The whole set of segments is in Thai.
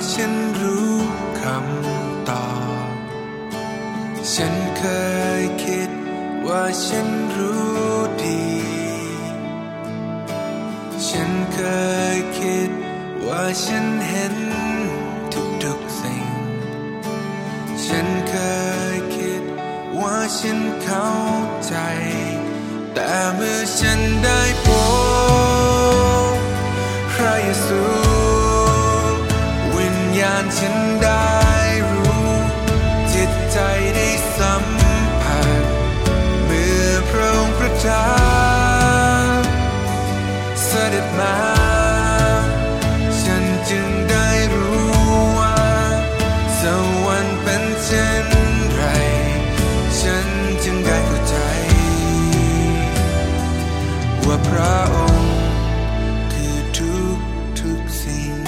ฉันรู้คำตอบฉันเคยคิดว่าฉันรู้ดีฉันเคยคิดว่าฉันเห็นทุกสิ่งฉันเคยคิดว่าฉันเข้าใจแต่เมื่อฉันได้พบพระเยซูวิญญาณฉันได้รู้จิตใจได้สัมผัสเมื่อพระองค์ประทานเสด็จมาฉันจึงได้รู้ว่าสวรรค์เป็นเช่นไรฉันจึงได้เข้าใจว่าพระองค์คือทุกสิ่ง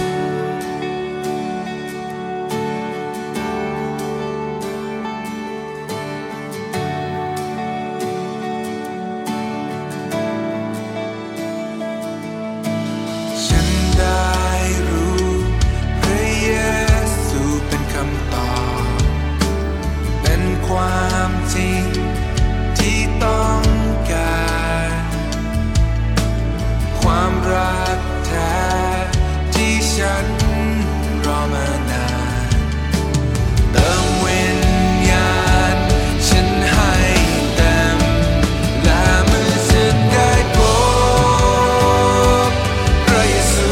ฉันได้รู้พระเยซูเป็นคำตอบเป็นความจริงที่ต้องการความรักแท้ที่ฉันรอมานานเติมวิญญาณฉันให้เต็มและเมื่อฉันได้พบพระเยซู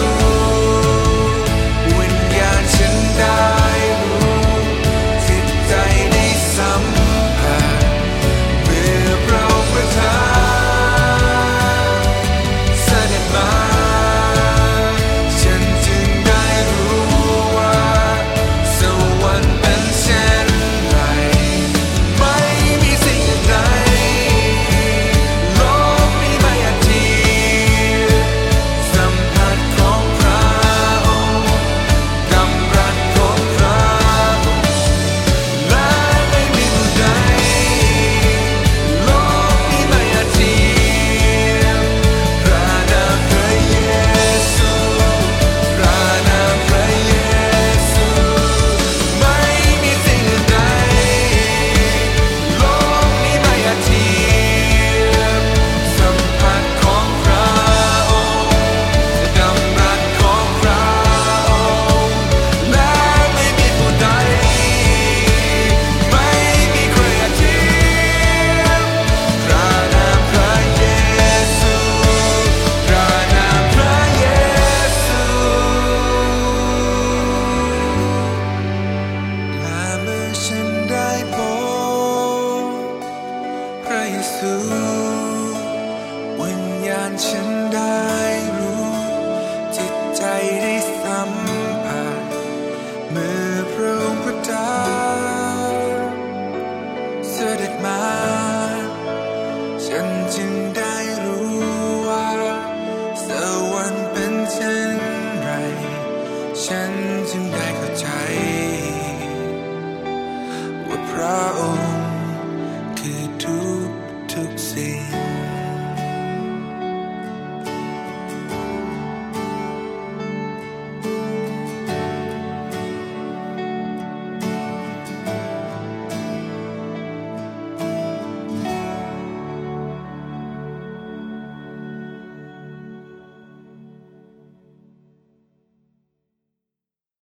วิญญาณฉันได้รู้จิตใจได้สัมผัสเมื่อพระองค์ประทานเสด็จมาฉันจึงได้รู้ว่าสวรรค์เป็นเช่นไรไม่มีสิ่งใดโลกนี้ไม่อาจเทียบสัมผัสของพระองค์ดำรัสของพระองค์และไม่มีผู้ใดโลกนี้ไม่อาจเทียบพระนามพระเยซูพระนามพระเยซูไม่มีสิ่งใดโลกนี้ไม่อาจเทียบสัมผัสของพระองค์ดำรัสของพระองค์และไม่มีผู้ใดไม่มีใครอาจเทียบพระนามพระเยซูพระนามพระเยซูและเมื่อฉันได้พบพระเยซูวิญญาณฉันได้รู้จิตใจได้สัมผัสเมื่อพระองค์ประทานเสด็จมาฉันจึงได้รู้ว่าสวรรค์เป็นเช่นไรฉันจึงได้เข้าใจว่าพระ